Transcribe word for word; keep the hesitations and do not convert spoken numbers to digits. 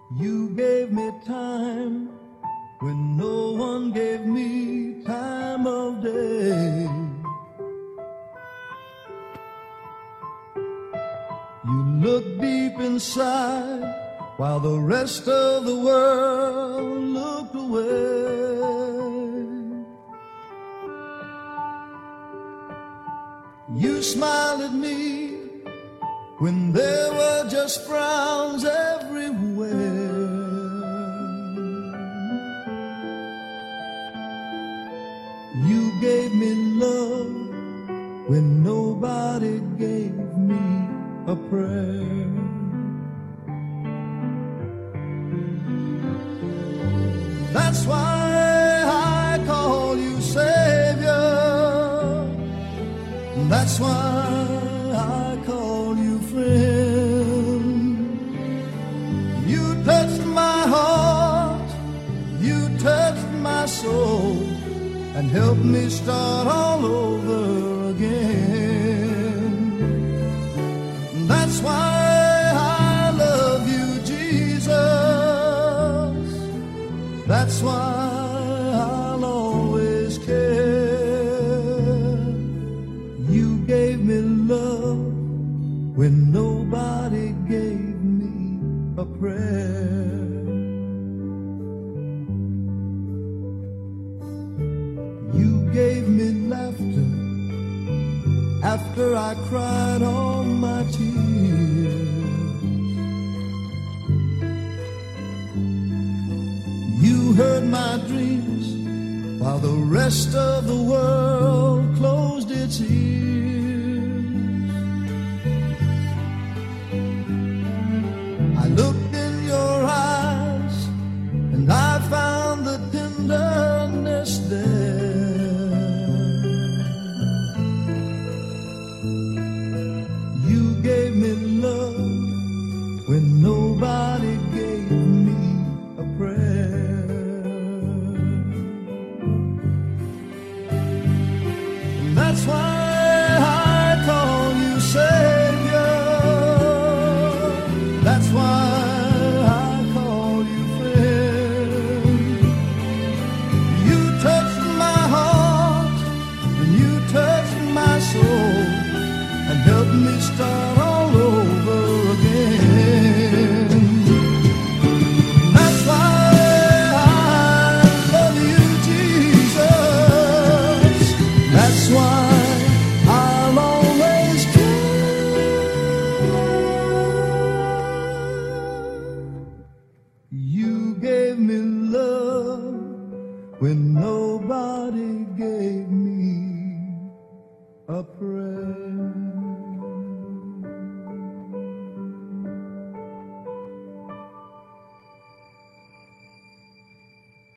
You gave me time when no one gave me time of day. You looked deep inside while the rest of the world looked away. You smiled at me when there were just frowns everywhere. You gave me love when nobody gave me a prayer. That's why I call you Savior. That's why I call you friend. You touched my heart, you touched my soul, and helped me start all over again. That's why I love you, Jesus. That's why I'll always care. You gave me love when nobody gave me a prayer. You gave me laughter after I cried all my tears. You heard my dreams while the rest of the world closed its ears. I looked in your eyes and I found the tenderness there. You gave me love when nobody gave me a prayer. That's why I call you Savior. That's why I call you friend. You touched my heart and you touched my soul and helped me start all over again. That's why I love you, Jesus. That's why I'll always care. You gave me love when nobody gave me a prayer.